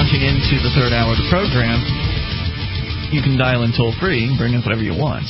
launching into the third hour of the program. You can dial in toll-free, bring up whatever you want.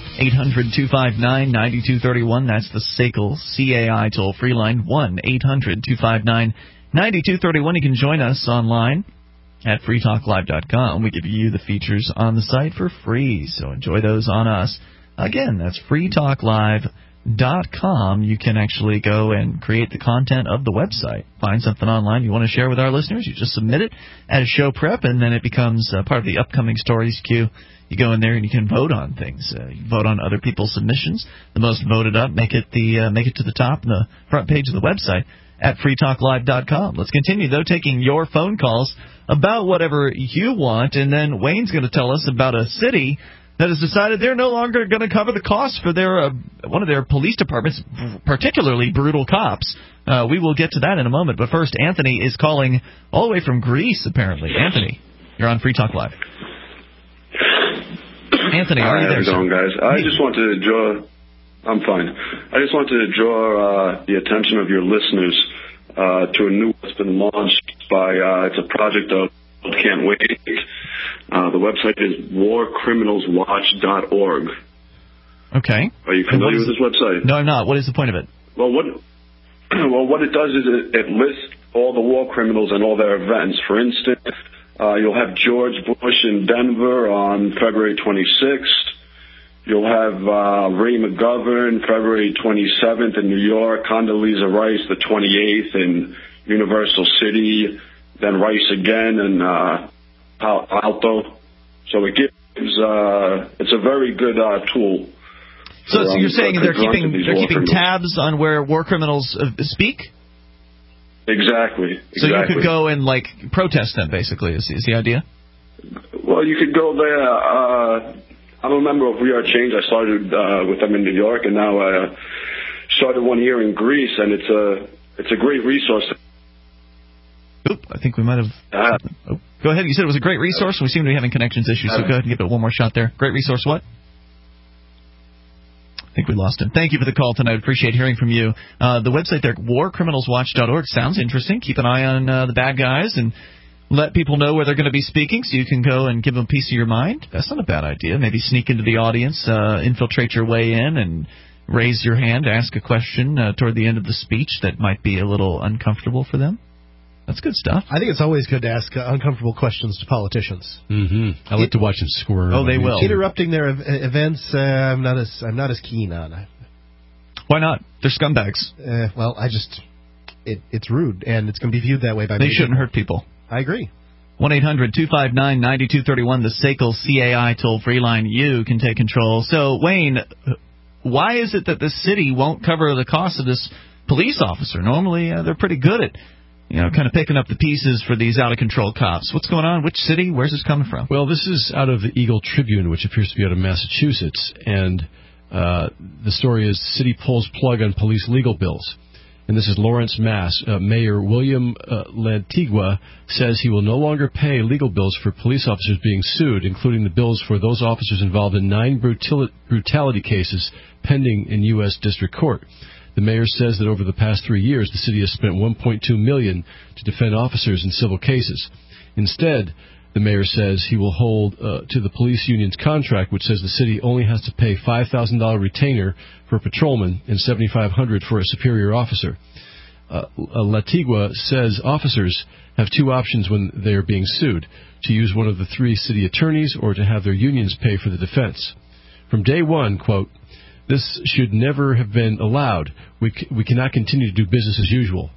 800-259-9231, that's the SACL CAI toll-free line, 1-800-259-9231. You can join us online at freetalklive.com. We give you the features on the site for free, so enjoy those on us. Again, that's freetalklive.com. You can actually go and create the content of the website. Find something online you want to share with our listeners. You just submit it at a show prep, and then it becomes part of the upcoming stories queue. You go in there and you can vote on things. You vote on other people's submissions. The most voted up make it to the top in the front page of the website at freetalklive.com. Let's continue, though, taking your phone calls about whatever you want, and then Wayne's going to tell us about a city that has decided they're no longer going to cover the costs for their one of their police departments, particularly brutal cops. We will get to that in a moment, but first, Anthony is calling all the way from Greece, apparently. Anthony, you're on Free Talk Live. Anthony, are you there? How's it going, guys? I just wanted to draw... I'm fine. I just wanted to draw the attention of your listeners to a new that's been launched by... it's a project of Can't Wait. The website is warcriminalswatch.org. Okay. Are you familiar with this website? No, I'm not. What is the point of it? Well, what it does is it lists all the war criminals and all their events. For instance, you'll have George Bush in Denver on February 26th. You'll have Ray McGovern February 27th in New York, Condoleezza Rice the 28th in Universal City, then Rice again in Alto. So it gives it's a very good tool. So you're saying they're keeping tabs on where war criminals speak? Exactly. So you could go and protest them, basically, is the idea? Well, you could go there. I'm a member of We Are Change. I started with them in New York, and now I started one here in Greece, and it's a great resource. Oop, I think we might have... go ahead. You said it was a great resource. We seem to be having connections issues, so go ahead and give it one more shot there. Great resource what? I think we lost him. Thank you for the call tonight. Appreciate hearing from you. The website there, warcriminalswatch.org, sounds interesting. Keep an eye on the bad guys and let people know where they're going to be speaking so you can go and give them a piece of your mind. That's not a bad idea. Maybe sneak into the audience, infiltrate your way in, and raise your hand, ask a question toward the end of the speech that might be a little uncomfortable for them. That's good stuff. I think it's always good to ask uncomfortable questions to politicians. Mm-hmm. I like to watch them squirm. Oh, they will. Interrupting their events, I'm not as keen on. Why not? They're scumbags. Well, it's rude, and it's going to be viewed that way by. They shouldn't hurt people. I agree. 1-800-259-9231, the SACL CAI toll-free line. You can take control. So, Wayne, why is it that the city won't cover the cost of this police officer? Normally, they're pretty good at, kind of picking up the pieces for these out-of-control cops. What's going on? Which city? Where's this coming from? Well, this is out of the Eagle Tribune, which appears to be out of Massachusetts. And the story is city pulls plug on police legal bills. And this is Lawrence, Mass. Mayor William Lantigua says he will no longer pay legal bills for police officers being sued, including the bills for those officers involved in 9 brutality cases pending in U.S. District Court. The mayor says that over the past 3 years, the city has spent $1.2 million to defend officers in civil cases. Instead, the mayor says he will hold to the police union's contract, which says the city only has to pay $5,000 retainer for a patrolman and $7,500 for a superior officer. Latigua says officers have 2 options when they are being sued: to use one of the 3 city attorneys or to have their unions pay for the defense. From day one, quote, "This should never have been allowed. We cannot continue to do business as usual."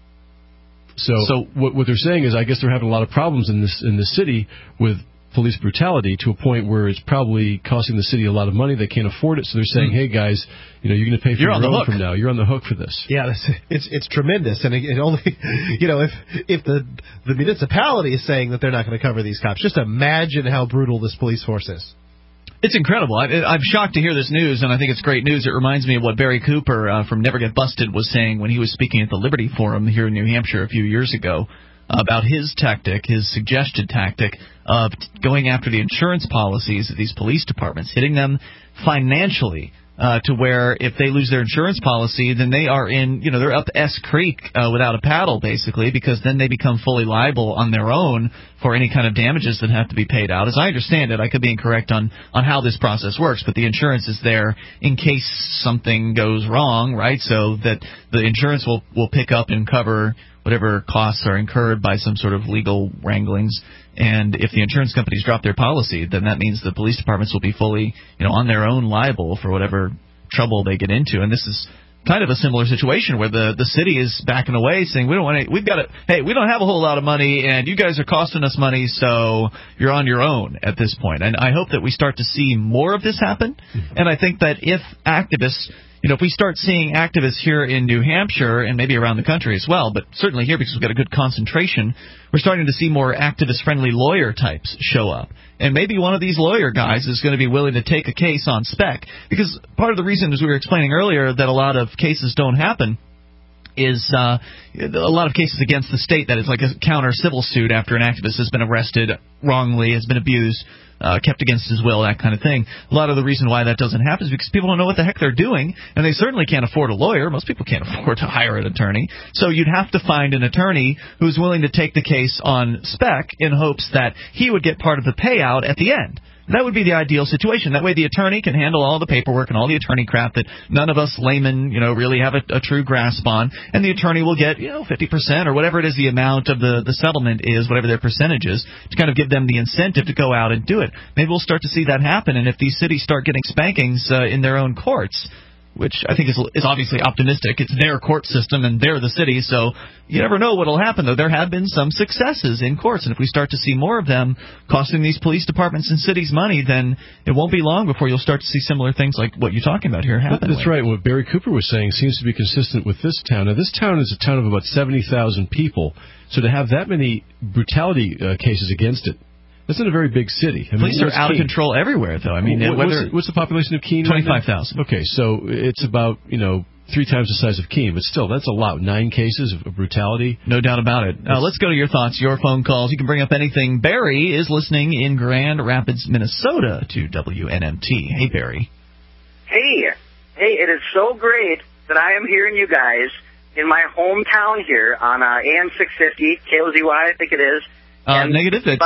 So what they're saying is, I guess they're having a lot of problems in this city with police brutality to a point where it's probably costing the city a lot of money. They can't afford it, so they're saying, "Hey guys, you're going to pay for your own from now. You're on the hook for this." Yeah, it's tremendous, and it only, if the municipality is saying that they're not going to cover these cops, just imagine how brutal this police force is. It's incredible. I'm shocked to hear this news, and I think it's great news. It reminds me of what Barry Cooper from Never Get Busted was saying when he was speaking at the Liberty Forum here in New Hampshire a few years ago about his tactic, his suggested tactic of going after the insurance policies of these police departments, hitting them financially to where if they lose their insurance policy, then they are in, they're up S Creek without a paddle, basically, because then they become fully liable on their own for any kind of damages that have to be paid out. As I understand it, I could be incorrect on how this process works, but the insurance is there in case something goes wrong, right? So that the insurance will pick up and cover whatever costs are incurred by some sort of legal wranglings. And if the insurance companies drop their policy, then that means the police departments will be fully, on their own liable for whatever trouble they get into. And this is kind of a similar situation where the city is backing away, saying we don't have a whole lot of money, and you guys are costing us money, so you're on your own at this point. And I hope that we start to see more of this happen. And I think that if activists, if we start seeing activists here in New Hampshire and maybe around the country as well, but certainly here because we've got a good concentration, we're starting to see more activist-friendly lawyer types show up. And maybe one of these lawyer guys is going to be willing to take a case on spec. Because part of the reason, as we were explaining earlier, that a lot of cases don't happen is a lot of cases against the state that is like a counter civil suit after an activist has been arrested wrongly, has been abused, kept against his will, that kind of thing. A lot of the reason why that doesn't happen is because people don't know what the heck they're doing, and they certainly can't afford a lawyer. Most people can't afford to hire an attorney. So you'd have to find an attorney who's willing to take the case on spec in hopes that he would get part of the payout at the end. That would be the ideal situation. That way the attorney can handle all the paperwork and all the attorney crap that none of us laymen, really have a true grasp on. And the attorney will get, 50% or whatever it is the amount of the settlement is, whatever their percentage is, to kind of give them the incentive to go out and do it. Maybe we'll start to see that happen. And if these cities start getting spankings in their own courts, which I think is obviously optimistic. It's their court system, and they're the city, so you never know what will happen, though. There have been some successes in courts, and if we start to see more of them costing these police departments and cities money, then it won't be long before you'll start to see similar things like what you're talking about here happen. That's right. What Barry Cooper was saying seems to be consistent with this town. Now, this town is a town of about 70,000 people, so to have that many brutality cases against it, that's not a very big city. Police are out of control everywhere, though. What's the population of Keene? 25,000. Okay, so it's about 3 times the size of Keene, but still, that's a lot. 9 cases of brutality. No doubt about it. Let's go to your thoughts, your phone calls. You can bring up anything. Barry is listening in Grand Rapids, Minnesota, to WNMT. Hey, Barry. Hey, it is so great that I am hearing you guys in my hometown here on AM 650, KOZY, I think it is. Negative. It's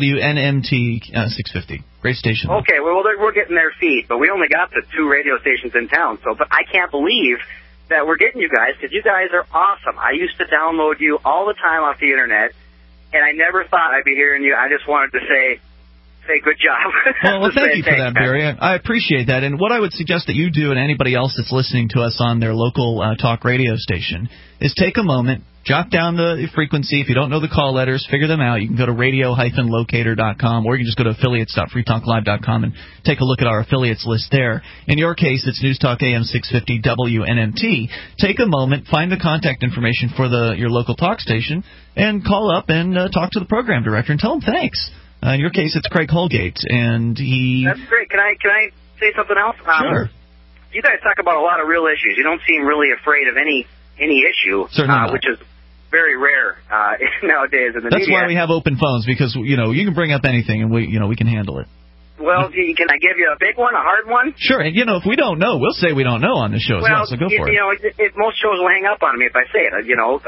WNMT 650. Great station. Okay, well, we're getting their feed, but we only got the 2 radio stations in town. But I can't believe that we're getting you guys, because you guys are awesome. I used to download you all the time off the Internet, and I never thought I'd be hearing you. I just wanted to say good job. Well, thank you for that, Barry. I appreciate that. And what I would suggest that you do, and anybody else that's listening to us on their local talk radio station, is take a moment, jot down the frequency. If you don't know the call letters, figure them out. You can go to radio-locator.com, or you can just go to affiliates.freetalklive.com and take a look at our affiliates list there. In your case, it's News Talk AM 650 WNMT. Take a moment, find the contact information for your local talk station, and call up and talk to the program director and tell them thanks. In your case, it's Craig Holgate, and he... That's great. Can I say something else? Sure. You guys talk about a lot of real issues. You don't seem really afraid of any issue, which is very rare nowadays in the media. That's why we have open phones, because you can bring up anything, and we can handle it. Well, can I give you a big one, a hard one? Sure. And if we don't know, we'll say we don't know on the show as well. So go for it. Most shows will hang up on me if I say it.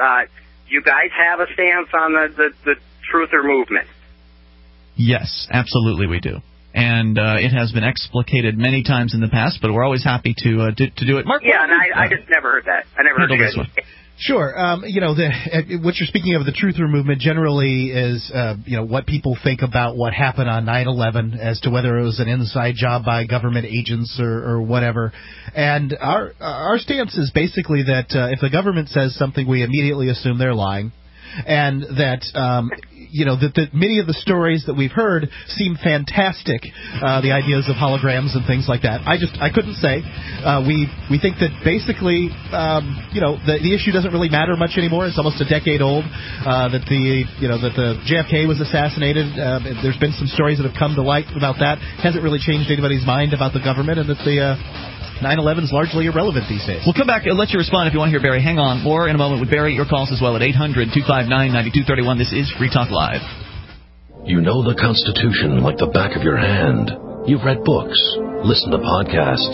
You guys have a stance on the truther movement. Yes, absolutely we do. And it has been explicated many times in the past, but we're always happy to do it. Mark? Yeah, and I just never heard that. I never heard this one. Sure. What you're speaking of, the truther movement, generally is, what people think about what happened on 9/11 as to whether it was an inside job by government agents or whatever. And our stance is basically that if the government says something, we immediately assume they're lying. And that, that many of the stories that we've heard seem fantastic, the ideas of holograms and things like that. I couldn't say. We think that basically, the issue doesn't really matter much anymore. It's almost a decade old. That the JFK was assassinated. There's been some stories that have come to light about that. Hasn't really changed anybody's mind about the government, and that the 9/11 is largely irrelevant these days. We'll come back and let you respond if you want to hear Barry. Hang on. More in a moment with Barry. Your calls as well at 800-259-9231. This is Free Talk Live. You know the Constitution like the back of your hand. You've read books, listened to podcasts,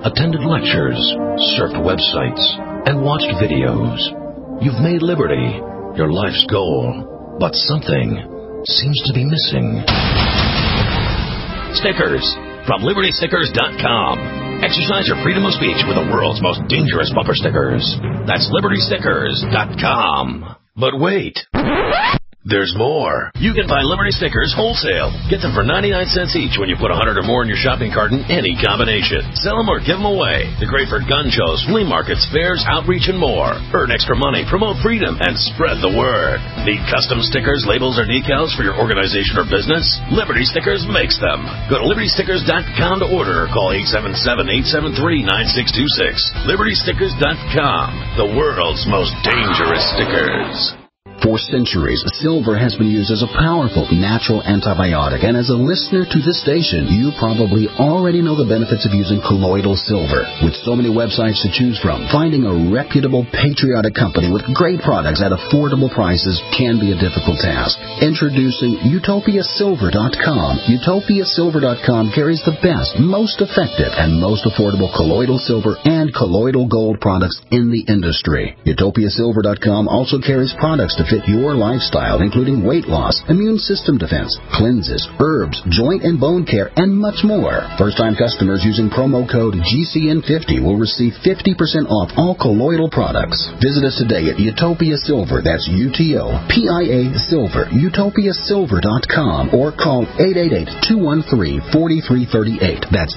attended lectures, surfed websites, and watched videos. You've made liberty your life's goal, but something seems to be missing. Stickers from LibertyStickers.com. Exercise your freedom of speech with the world's most dangerous bumper stickers. That's LibertyStickers.com. But wait. There's more. You can buy Liberty Stickers wholesale. Get them for 99 cents each when you put 100 or more in your shopping cart in any combination. Sell them or give them away. They're great for gun shows, flea markets, fairs, outreach, and more. Earn extra money, promote freedom, and spread the word. Need custom stickers, labels, or decals for your organization or business? Liberty Stickers makes them. Go to LibertyStickers.com to order or call 877-873-9626. LibertyStickers.com. The world's most dangerous stickers. For centuries, silver has been used as a powerful natural antibiotic, and as a listener to this station, you probably already know the benefits of using colloidal silver. With so many websites to choose from, finding a reputable, patriotic company with great products at affordable prices can be a difficult task. Introducing UtopiaSilver.com. UtopiaSilver.com carries the best, most effective, and most affordable colloidal silver and colloidal gold products in the industry. UtopiaSilver.com also carries products to fit your lifestyle, including weight loss, immune system defense, cleanses, herbs, joint and bone care, and much more. First-time customers using promo code GCN50 will receive 50% off all colloidal products. Visit us today at Utopia Silver, that's UTOPIA Silver, UtopiaSilver.com, or call 888-213-4338. That's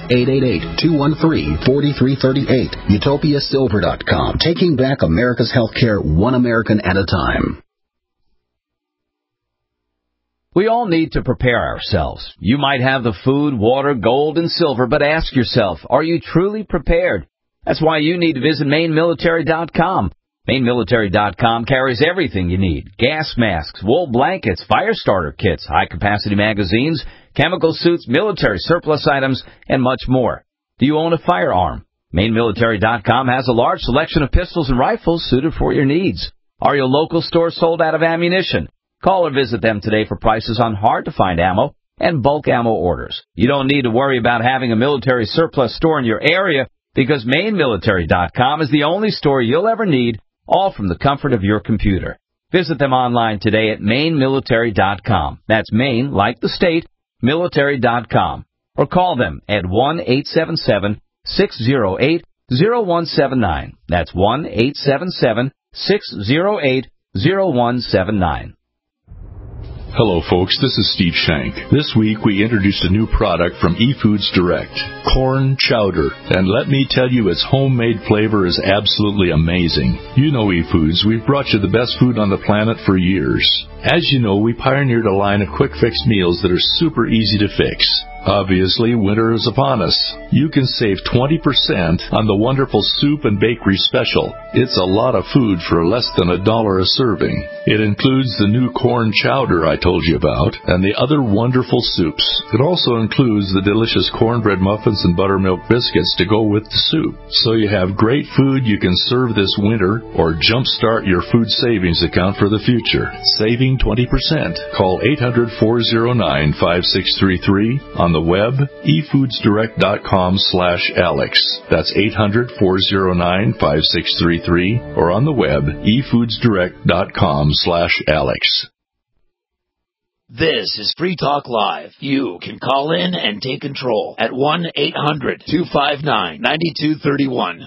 888-213-4338. UtopiaSilver.com, taking back America's healthcare one American at a time. We all need to prepare ourselves. You might have the food, water, gold, and silver, but ask yourself, are you truly prepared? That's why you need to visit MaineMilitary.com. MaineMilitary.com carries everything you need. Gas masks, wool blankets, fire starter kits, high-capacity magazines, chemical suits, military surplus items, and much more. Do you own a firearm? MaineMilitary.com has a large selection of pistols and rifles suited for your needs. Are your local stores sold out of ammunition? Call or visit them today for prices on hard-to-find ammo and bulk ammo orders. You don't need to worry about having a military surplus store in your area because MaineMilitary.com is the only store you'll ever need, all from the comfort of your computer. Visit them online today at MaineMilitary.com. That's Maine, like the state, military.com. Or call them at 1-877-608-0179. That's 1-877-608-0179. Hello, folks. This is Steve Shank. This week, we introduced a new product from eFoods Direct, corn chowder. And let me tell you, its homemade flavor is absolutely amazing. You know eFoods. We've brought you the best food on the planet for years. As you know, we pioneered a line of quick-fix meals that are super easy to fix. Obviously, winter is upon us. You can save 20% on the wonderful soup and bakery special. It's a lot of food for less than $1 a serving. It includes the new corn chowder I told you about and the other wonderful soups. It also includes the delicious cornbread muffins and buttermilk biscuits to go with the soup. So you have great food you can serve this winter or jumpstart your food savings account for the future. Saving 20%. Call 800-409-5633 on the web, efoodsdirect.com/Alex. That's 800-409-5633 or on the web, efoodsdirect.com/Alex. This is Free Talk Live. You can call in and take control at 1-800-259-9231.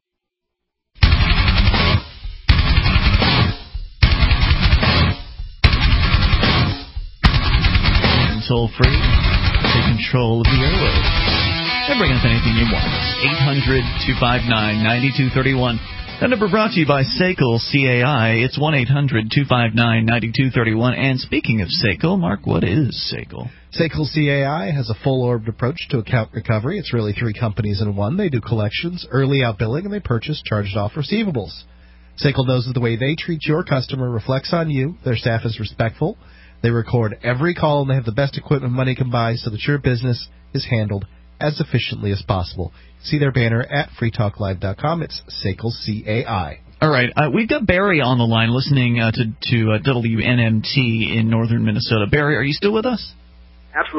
Toll free. Take control of the airwaves. And bring us anything you want. 800-259-9231. That number brought to you by SACL CAI. It's 1-800-259-9231. And speaking of SACL, Mark, what is SACL? SACL CAI has a full-orbed approach to account recovery. It's really three companies in one. They do collections, early outbilling, and they purchase charged-off receivables. SACL knows that the way they treat your customer reflects on you. Their staff is respectful. They record every call, and they have the best equipment money can buy so that your business is handled as efficiently as possible. See their banner at freetalklive.com. It's SACL CAI. All right. We've got Barry on the line listening to WNMT in northern Minnesota. Barry, are you still with us? Absolutely.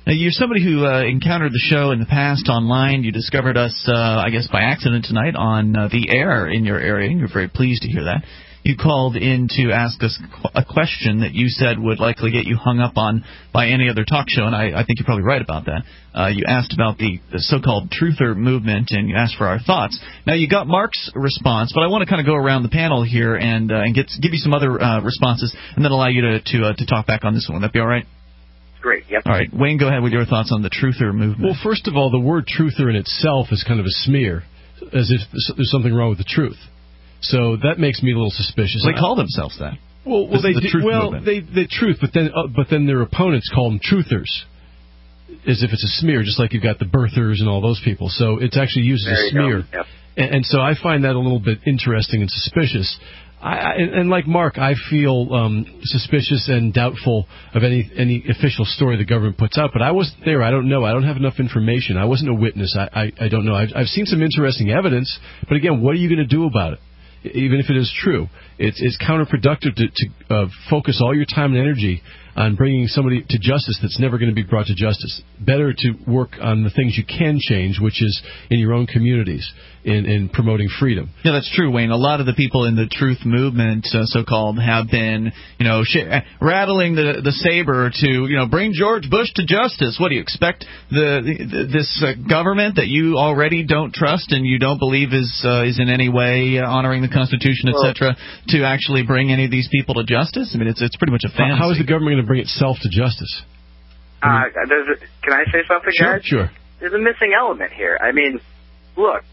Now, you're somebody who encountered the show in the past online. You discovered us, I guess, by accident tonight on the air in your area. You're very pleased to hear that. You called in to ask us a question that you said would likely get you hung up on by any other talk show, and I think you're probably right about that. You asked about the so-called truther movement, and you asked for our thoughts. Now, you got Mark's response, but I want to kind of go around the panel here and give you some other responses, and then allow you to talk back on this one. Would that be all right? Great, yep. All right, Wayne, go ahead with your thoughts on the truther movement. Well, first of all, the word truther in itself is kind of a smear, as if there's something wrong with the truth. So that makes me a little suspicious. They call themselves that. Well, they truth, but then their opponents call them truthers, as if it's a smear, just like you've got the birthers and all those people. So it's actually used as a smear, yep. and so I find that a little bit interesting and suspicious. And like Mark, I feel suspicious and doubtful of any official story the government puts out. But I wasn't there. I don't know. I don't have enough information. I wasn't a witness. I don't know. I've seen some interesting evidence, but again, what are you going to do about it? Even if it is true, it's counterproductive to focus all your time and energy on bringing somebody to justice that's never going to be brought to justice. Better to work on the things you can change, which is in your own communities, in promoting freedom. Yeah, that's true, Wayne. A lot of the people in the truth movement, so-called, have been, rattling the saber to, bring George Bush to justice. What do you expect? This government that you already don't trust and you don't believe is in any way honoring the Constitution, etc., to actually bring any of these people to justice? I mean, it's pretty much a fantasy. How is the government going to bring itself to justice? Can I say something, guys? Sure. There's a missing element here. I mean, look,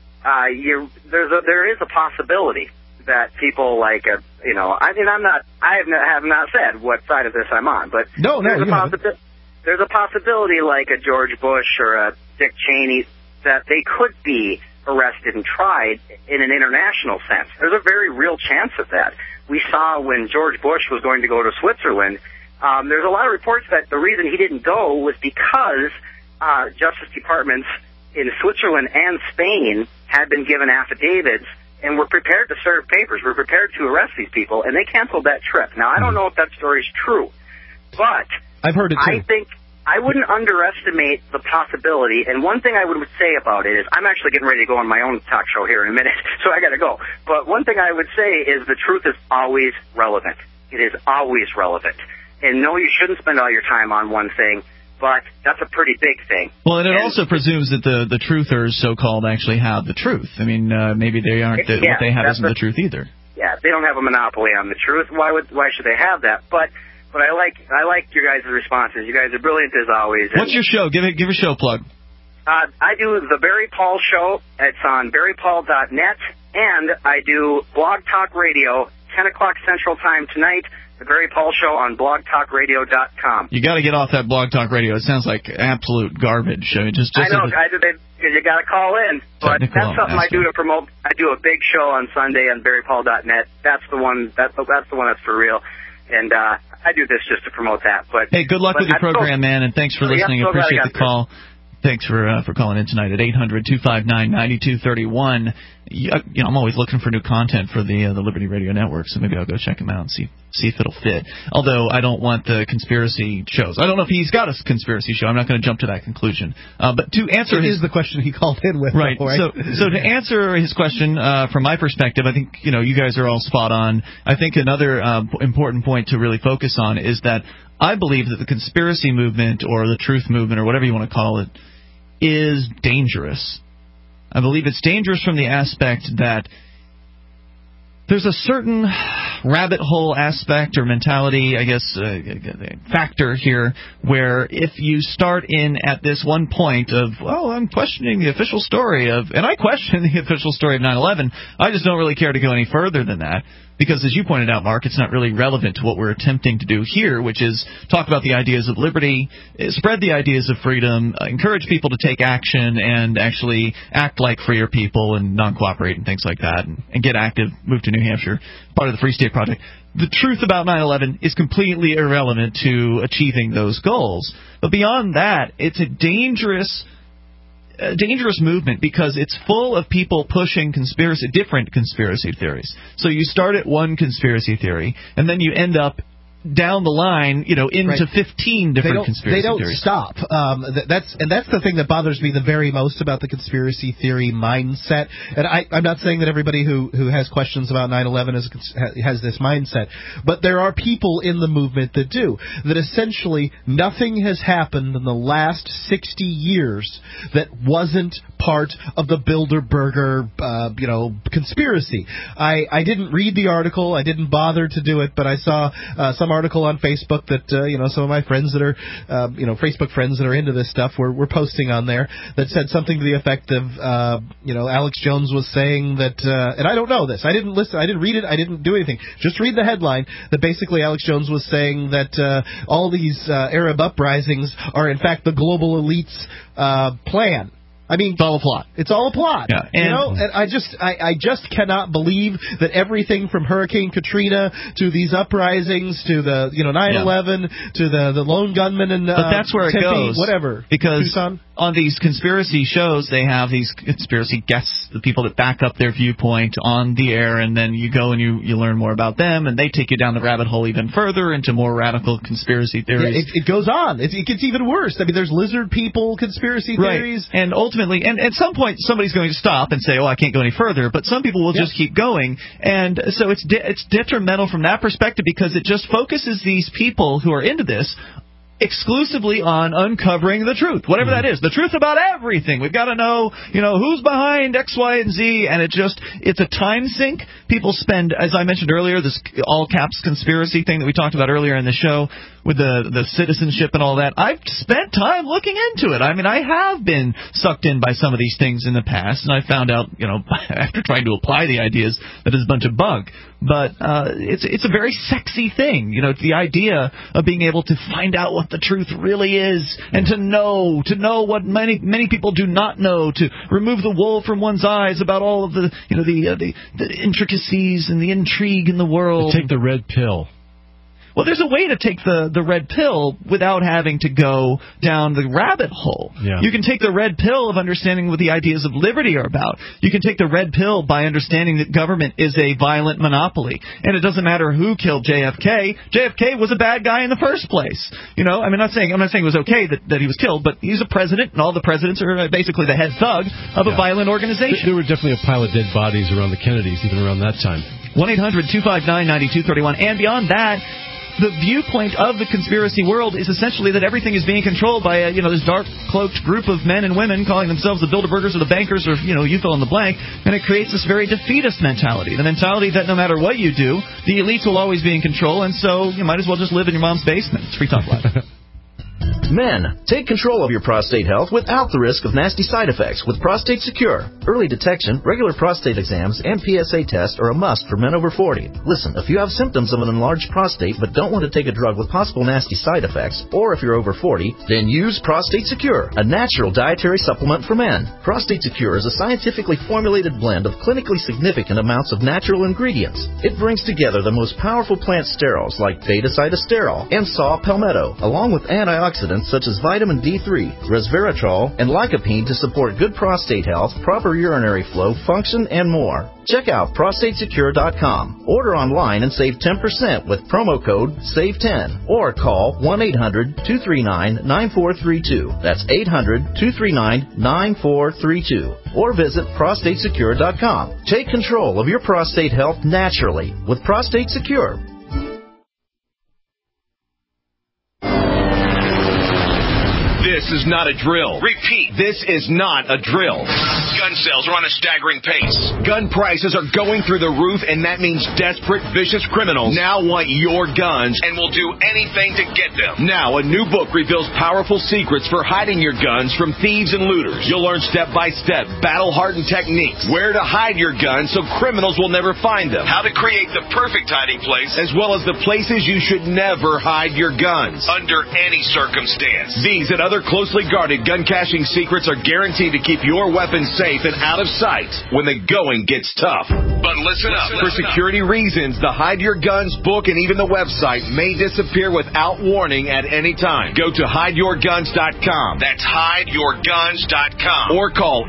there is a possibility that people like, I have not said what side of this I'm on, but there's a possibility like a George Bush or a Dick Cheney that they could be arrested and tried in an international sense. There's a very real chance of that. We saw when George Bush was going to go to Switzerland, there's a lot of reports that the reason he didn't go was because Justice Departments in Switzerland and Spain had been given affidavits and were prepared to serve papers, were prepared to arrest these people, and they canceled that trip. Now, I don't know if that story's true, but I've heard it too. I think I wouldn't underestimate the possibility, and one thing I would say about it is I'm actually getting ready to go on my own talk show here in a minute, so I got to go. But one thing I would say is the truth is always relevant. It is always relevant. And no, you shouldn't spend all your time on one thing, but that's a pretty big thing. Well, and it also presumes that the truthers, so-called, actually have the truth. I mean, maybe they aren't. What they have isn't the truth either. Yeah, they don't have a monopoly on the truth. Why should they have that? But I like your guys' responses. You guys are brilliant as always. What's your show? Give a show plug. I do the Barry Paul Show. It's on barrypaul.net, and I do Blog Talk Radio, 10 o'clock Central Time tonight. The Barry Paul Show on blogtalkradio.com. You got to get off that Blog Talk Radio. It sounds like absolute garbage. I mean, I know, guys. You got to call in, but that's something I do to promote. I do a big show on Sunday on barrypaul.net. That's the one. That's the one that's for real. And I do this just to promote that. But hey, good luck with your program, man, and thanks for listening. Appreciate the call. Thanks for calling in tonight at 800-259-9231. I'm always looking for new content for the Liberty Radio Network, so maybe I'll go check them out and see if it'll fit. Although I don't want the conspiracy shows. I don't know if he's got a conspiracy show. I'm not going to jump to that conclusion. But to answer is the question he called in with. Right. So to answer his question, from my perspective, I think you guys are all spot on. I think another important point to really focus on is that I believe that the conspiracy movement or the truth movement or whatever you want to call it is dangerous. I believe it's dangerous from the aspect that there's a certain rabbit hole aspect or mentality, I guess, factor here, where if you start in at this one point of, well, I'm questioning the official story of, and I question the official story of 9/11, I just don't really care to go any further than that. Because, as you pointed out, Mark, it's not really relevant to what we're attempting to do here, which is talk about the ideas of liberty, spread the ideas of freedom, encourage people to take action and actually act like freer people and non-cooperate and things like that, and get active, move to New Hampshire, part of the Free State Project. The truth about 9/11 is completely irrelevant to achieving those goals. But beyond that, it's a dangerous movement because it's full of people pushing different conspiracy theories. So you start at one conspiracy theory, and then you end up down the line, into 15 different conspiracy theories. They don't stop. That's the thing that bothers me the very most about the conspiracy theory mindset. And I'm not saying that everybody who has questions about 9/11 has this mindset, but there are people in the movement that do. That essentially nothing has happened in the last 60 years that wasn't part of the Bilderberger, conspiracy. I didn't read the article. I didn't bother to do it, but I saw some article on Facebook that some of my friends that are Facebook friends that are into this stuff were posting on there that said something to the effect of Alex Jones was saying that and I don't know this, I didn't listen, I didn't read it, I didn't do anything, just read the headline, that basically Alex Jones was saying that all these Arab uprisings are in fact the global elite's plan. I mean, it's all a plot. It's all a plot. Yeah. And I just cannot believe that everything from Hurricane Katrina to these uprisings to the 9/11 to the lone gunman and but that's where Tempe, it goes. Whatever. Because Tucson? On these conspiracy shows, they have these conspiracy guests, the people that back up their viewpoint on the air, and then you go and you learn more about them, and they take you down the rabbit hole even further into more radical conspiracy theories. Yeah, it goes on. It gets even worse. I mean, there's lizard people conspiracy theories. Right. And ultimately, and at some point, somebody's going to stop and say, I can't go any further, but some people will just keep going. And so it's detrimental from that perspective because it just focuses these people who are into this exclusively on uncovering the truth, whatever that is, the truth about everything. We've got to know, who's behind X, Y, and Z, and it's a time sink. People spend, as I mentioned earlier, this all caps conspiracy thing that we talked about earlier in the show with the citizenship and all that. I've spent time looking into it. I mean, I have been sucked in by some of these things in the past, and I found out, after trying to apply the ideas, that it's a bunch of bunk. But it's a very sexy thing, the idea of being able to find out what the truth really is, and to know what many people do not know, to remove the wool from one's eyes about all of the intricacies and the intrigue in the world. Take the red pill. Well, there's a way to take the red pill without having to go down the rabbit hole. Yeah. You can take the red pill of understanding what the ideas of liberty are about. You can take the red pill by understanding that government is a violent monopoly. And it doesn't matter who killed JFK. JFK was a bad guy in the first place. I'm not saying it was okay that he was killed, but he's a president, and all the presidents are basically the head thug of a violent organization. There were definitely a pile of dead bodies around the Kennedys, even around that time. 1-800-259-9231. And beyond that, the viewpoint of the conspiracy world is essentially that everything is being controlled by this dark-cloaked group of men and women calling themselves the Bilderbergers or the bankers or, you fill in the blank, and it creates this very defeatist mentality, the mentality that no matter what you do, the elites will always be in control, and so you might as well just live in your mom's basement. It's Free Talk Live. Men, take control of your prostate health without the risk of nasty side effects with Prostate Secure. Early detection, regular prostate exams, and PSA tests are a must for men over 40. Listen, if you have symptoms of an enlarged prostate but don't want to take a drug with possible nasty side effects, or if you're over 40, then use Prostate Secure, a natural dietary supplement for men. Prostate Secure is a scientifically formulated blend of clinically significant amounts of natural ingredients. It brings together the most powerful plant sterols like beta-cytosterol and saw palmetto, along with antioxidants such as vitamin D3, resveratrol, and lycopene to support good prostate health, proper urinary flow, function, and more. Check out prostatesecure.com. Order online and save 10% with promo code SAVE10 or call 1-800-239-9432. That's 800-239-9432. Or visit prostatesecure.com. Take control of your prostate health naturally with Prostate Secure. This is not a drill. Repeat, this is not a drill. Gun sales are on a staggering pace. Gun prices are going through the roof, and that means desperate, vicious criminals now want your guns and will do anything to get them. Now, a new book reveals powerful secrets for hiding your guns from thieves and looters. You'll learn step-by-step, battle-hardened techniques, where to hide your guns so criminals will never find them, how to create the perfect hiding place, as well as the places you should never hide your guns, under any circumstance. These and other closely guarded gun caching secrets are guaranteed to keep your weapons safe and out of sight when the going gets tough. But listen up. For security reasons, the Hide Your Guns book and even the website may disappear without warning at any time. Go to hideyourguns.com. That's hideyourguns.com. Or call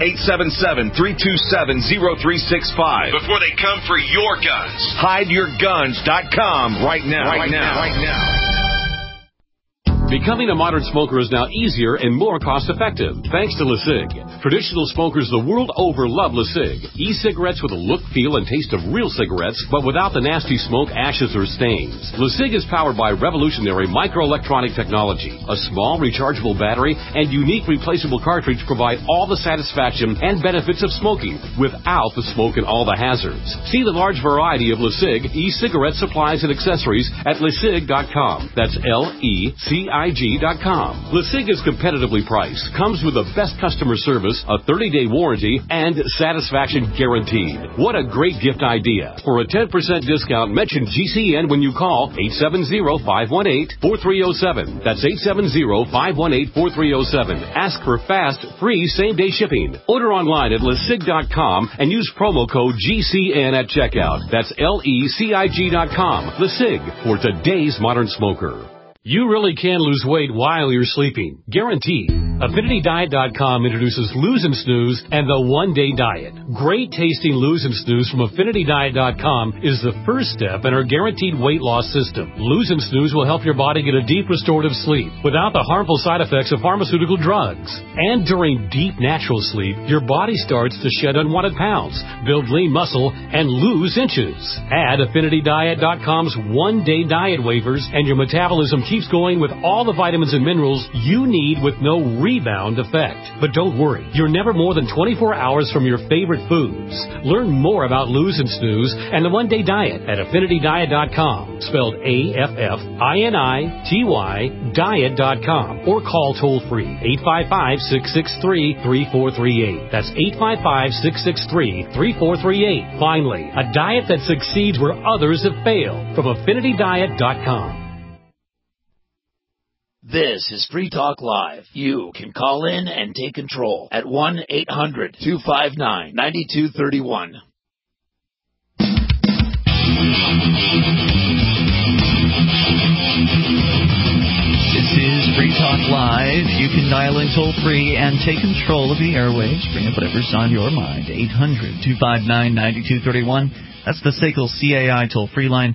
877-327-0365 before they come for your guns. Hideyourguns.com right now. Right now. Becoming a modern smoker is now easier and more cost-effective, thanks to LeSig. Traditional smokers the world over love LeSig. E-cigarettes with a look, feel, and taste of real cigarettes, but without the nasty smoke, ashes, or stains. LeSig is powered by revolutionary microelectronic technology. A small, rechargeable battery and unique replaceable cartridge provide all the satisfaction and benefits of smoking, without the smoke and all the hazards. See the large variety of LeSig e-cigarette supplies and accessories at LeSig.com. That's LECIG.com. LeSig is competitively priced, comes with the best customer service, a 30-day warranty, and satisfaction guaranteed. What a great gift idea. For a 10% discount, mention GCN when you call 870-518-4307. That's 870-518-4307. Ask for fast, free, same-day shipping. Order online at LeSig.com and use promo code GCN at checkout. That's LECIG.com. LeSig, for today's modern smoker. You really can lose weight while you're sleeping. Guaranteed. AffinityDiet.com introduces Lose and Snooze and the One-Day Diet. Great tasting Lose and Snooze from AffinityDiet.com is the first step in our guaranteed weight loss system. Lose and Snooze will help your body get a deep restorative sleep without the harmful side effects of pharmaceutical drugs. And during deep natural sleep, your body starts to shed unwanted pounds, build lean muscle, and lose inches. Add AffinityDiet.com's One-Day Diet waivers and your metabolism keeps going with all the vitamins and minerals you need with no rebound effect. But don't worry, you're never more than 24 hours from your favorite foods. Learn more about Lose and Snooze and the One-Day Diet at AffinityDiet.com, spelled AFFINITY diet.com, or call toll-free 855-663-3438. That's 855-663-3438. Finally, a diet that succeeds where others have failed, from AffinityDiet.com. This is Free Talk Live. You can call in and take control at 1-800-259-9231. This is Free Talk Live. You can dial in toll-free and take control of the airwaves. Bring up whatever's on your mind. 800-259-9231. That's the SACL CAI toll-free line.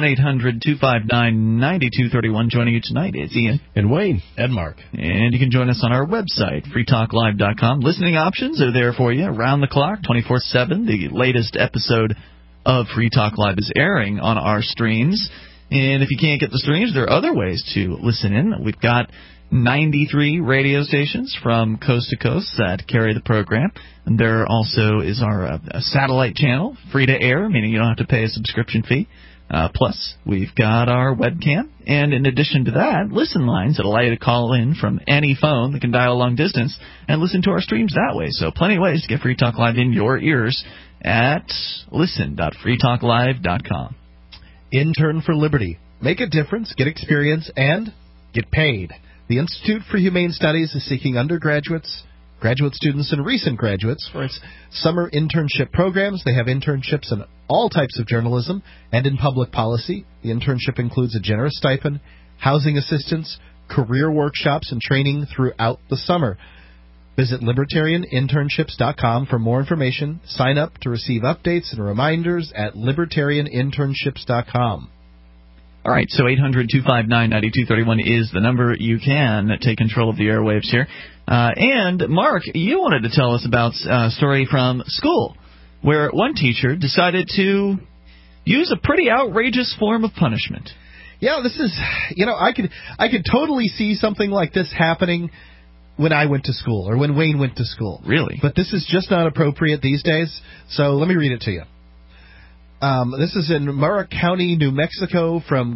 1-800-259-9231. Joining you tonight is Ian. And Wayne. And Mark. And you can join us on our website, freetalklive.com. Listening options are there for you around the clock, 24/7. The latest episode of Free Talk Live is airing on our streams. And if you can't get the streams, there are other ways to listen in. We've got 93 radio stations from coast to coast that carry the program. And there also is our satellite channel, free to air, meaning you don't have to pay a subscription fee. Plus, we've got our webcam, and in addition to that, listen lines that allow you to call in from any phone that can dial long distance and listen to our streams that way. So plenty of ways to get Free Talk Live in your ears at listen.freetalklive.com. Intern for Liberty. Make a difference, get experience, and get paid. The Institute for Humane Studies is seeking undergraduates, graduate students, and recent graduates for its summer internship programs. They have internships in all types of journalism and in public policy. The internship includes a generous stipend, housing assistance, career workshops, and training throughout the summer. Visit libertarianinternships.com for more information. Sign up to receive updates and reminders at libertarianinternships.com. All right, so 800-259-9231 is the number. You can take control of the airwaves here. And, Mark, you wanted to tell us about a story from school where one teacher decided to use a pretty outrageous form of punishment. Yeah, this is, I could totally see something like this happening when I went to school or when Wayne went to school. Really? But this is just not appropriate these days, so let me read it to you. This is in Murrah County, New Mexico, from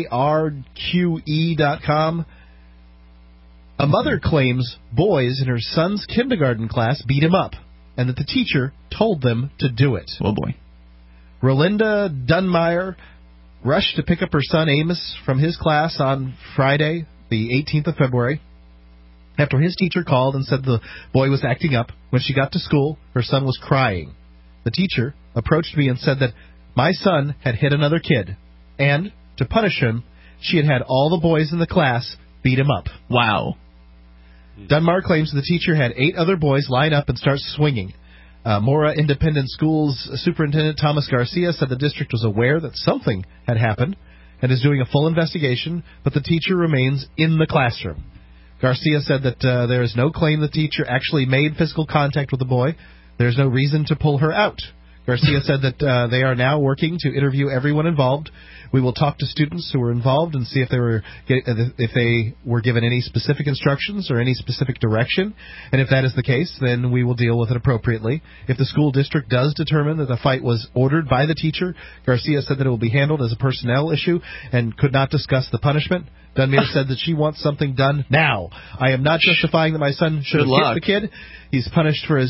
KRQE.com. A mother claims boys in her son's kindergarten class beat him up, and that the teacher told them to do it. Oh, boy. Rolinda Dunmeyer rushed to pick up her son Amos from his class on Friday, the 18th of February, after his teacher called and said the boy was acting up. When she got to school, her son was crying. The teacher, approached me and said that my son had hit another kid, and, to punish him, she had all the boys in the class beat him up. Wow. Dunmar claims the teacher had 8 other boys line up and start swinging. Mora Independent Schools Superintendent Thomas Garcia said the district was aware that something had happened and is doing a full investigation, but the teacher remains in the classroom. Garcia said that there is no claim the teacher actually made physical contact with the boy. There's no reason to pull her out. Garcia said that they are now working to interview everyone involved. We will talk to students who were involved and see if they were given any specific instructions or any specific direction. And if that is the case, then we will deal with it appropriately. If the school district does determine that the fight was ordered by the teacher, Garcia said that it will be handled as a personnel issue and could not discuss the punishment. Dunmere said that she wants something done now. I am not justifying that my son should have hit the kid. He was punished for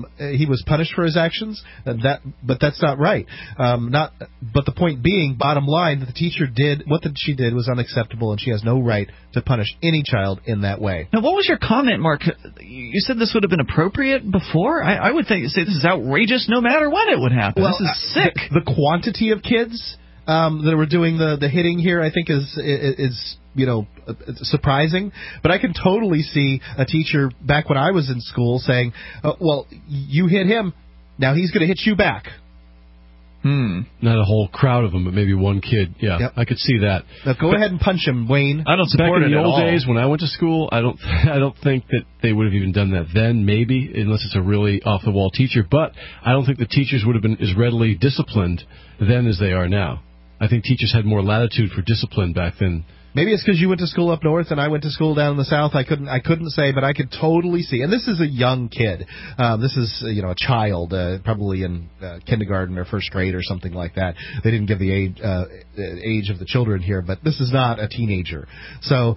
his actions. But that's not right. But the point being, bottom line, that the teacher did she did was unacceptable, and she has no right to punish any child in that way. Now, what was your comment, Mark? You said this would have been appropriate before. I would say this is outrageous, no matter when it would happen. Well, this is sick. The quantity of kids that were doing the hitting here, I think, is surprising. But I can totally see a teacher back when I was in school saying, well, you hit him, now he's going to hit you back. Not a whole crowd of them, but maybe one kid. Yeah, yep. I could see that. Now go ahead and punch him, Wayne. I don't support it at all. Back in the old days when I went to school, I don't think that they would have even done that then, maybe, unless it's a really off-the-wall teacher. But I don't think the teachers would have been as readily disciplined then as they are now. I think teachers had more latitude for discipline back then. Maybe it's because you went to school up north and I went to school down in the south. I couldn't say, but I could totally see. And this is a young kid. This is a child, probably in kindergarten or first grade or something like that. They didn't give the age of the children here, but this is not a teenager. So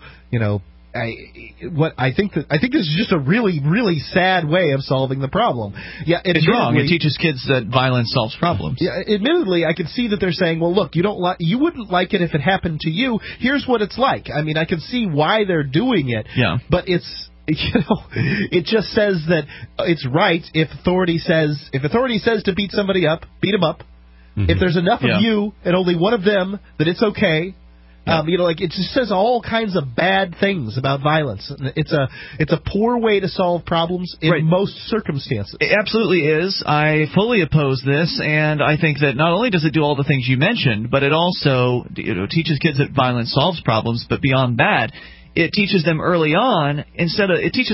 I think this is just a really, really sad way of solving the problem. Yeah, it's wrong. It teaches kids that violence solves problems. Yeah, admittedly, I can see that they're saying, well, look, you wouldn't like it if it happened to you. Here's what it's like. I mean, I can see why they're doing it. Yeah. But it's it just says that it's right if authority says to beat somebody up, beat them up. Mm-hmm. If there's enough of you and only one of them, that it's okay. It just says all kinds of bad things about violence. It's a poor way to solve problems in most circumstances. It absolutely is. I fully oppose this, and I think that not only does it do all the things you mentioned, but it also teaches kids that violence solves problems. But beyond that, it teaches them early on instead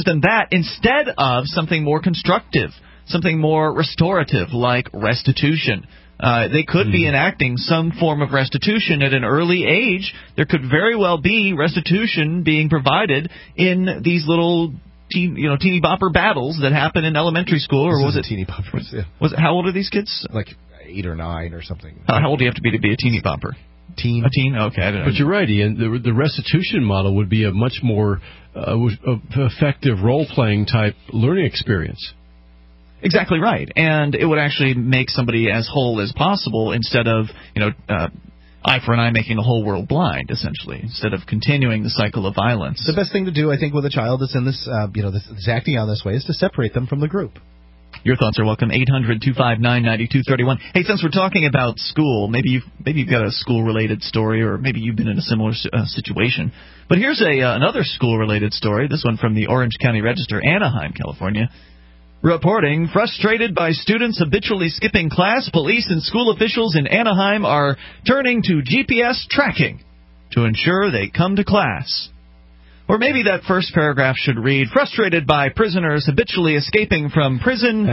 of something more constructive, something more restorative, like restitution. They could be enacting some form of restitution at an early age. There could very well be restitution being provided in these little teeny bopper battles that happen in elementary school. Or was it teeny boppers? Yeah. How old are these kids? Like 8 or 9 or something. How old do you have to be a teeny bopper? Teen. A teen? Okay. I don't know. But you're right, Ian. The restitution model would be a much more effective role-playing type learning experience. Exactly right, and it would actually make somebody as whole as possible instead of, eye for an eye making the whole world blind, essentially, instead of continuing the cycle of violence. The best thing to do, I think, with a child that's in this, that's acting out this way, is to separate them from the group. Your thoughts are welcome. 800-259-9231. Hey, since we're talking about school, maybe you've got a school-related story, or maybe you've been in a similar situation. But here's another school-related story. This one from the Orange County Register, Anaheim, California. Reporting, frustrated by students habitually skipping class, police and school officials in Anaheim are turning to GPS tracking to ensure they come to class. Or maybe that first paragraph should read, frustrated by prisoners habitually escaping from prison,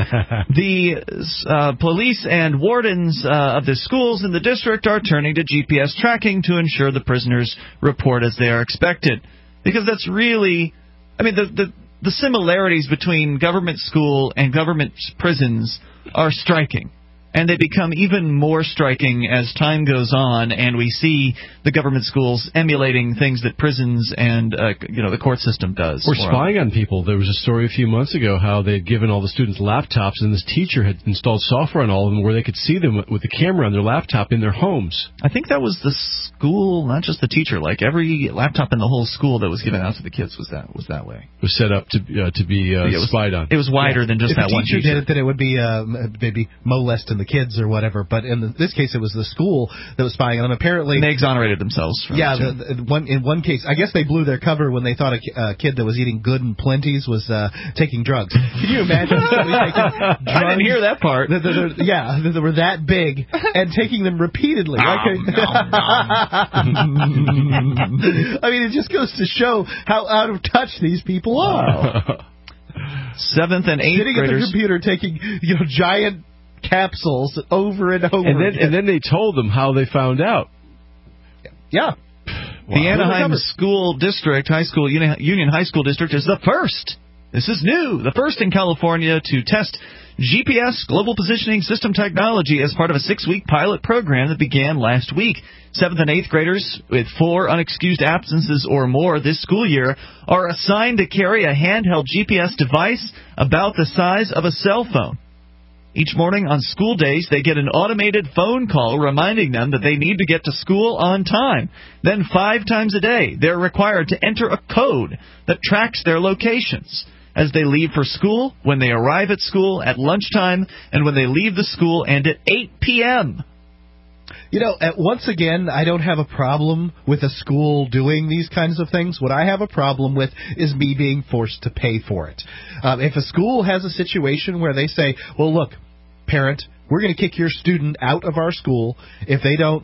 the police and wardens of the schools in the district are turning to GPS tracking to ensure the prisoners report as they are expected. Because that's really, the similarities between government school and government prisons are striking. And they become even more striking as time goes on, and we see the government schools emulating things that prisons and the court system does. Or spying on people. There was a story a few months ago how they had given all the students laptops, and this teacher had installed software on all of them where they could see them with the camera on their laptop in their homes. I think that was the school, not just the teacher. Like every laptop in the whole school that was given out to the kids was that way. It was set up to be spied on. It was wider than just that one teacher. If a teacher did it, then it would be maybe molesting the kids or whatever. But in this case, it was the school that was spying on them. Apparently, and they exonerated themselves. From in one case, I guess they blew their cover when they thought a kid that was eating Good and Plenty's was taking drugs. Can you imagine somebody taking drugs? I didn't hear that part. They were that big and taking them repeatedly. I mean, it just goes to show how out of touch these people are. 7th and 8th sitting graders at the computer taking giant capsules over and over and then they told them how they found out. Yeah. The Anaheim School District, Union High School District, is the first. This is new. The first in California to test GPS, global positioning system technology, as part of a 6-week pilot program that began last week. 7th and 8th graders with 4 unexcused absences or more this school year are assigned to carry a handheld GPS device about the size of a cell phone. Each morning on school days, they get an automated phone call reminding them that they need to get to school on time. Then 5 times a day, they're required to enter a code that tracks their locations as they leave for school, when they arrive at school, at lunchtime, and when they leave the school, and at 8 p.m. Once again, I don't have a problem with a school doing these kinds of things. What I have a problem with is me being forced to pay for it. If a school has a situation where they say, well, look, parent, we're going to kick your student out of our school if they don't,